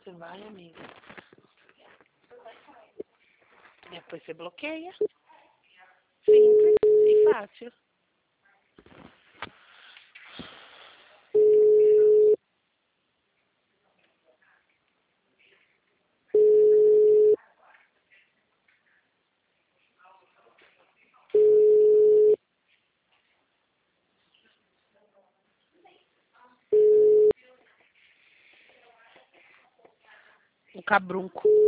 Você vai, amiga. Depois você bloqueia. Simples e fácil. O cabrunco.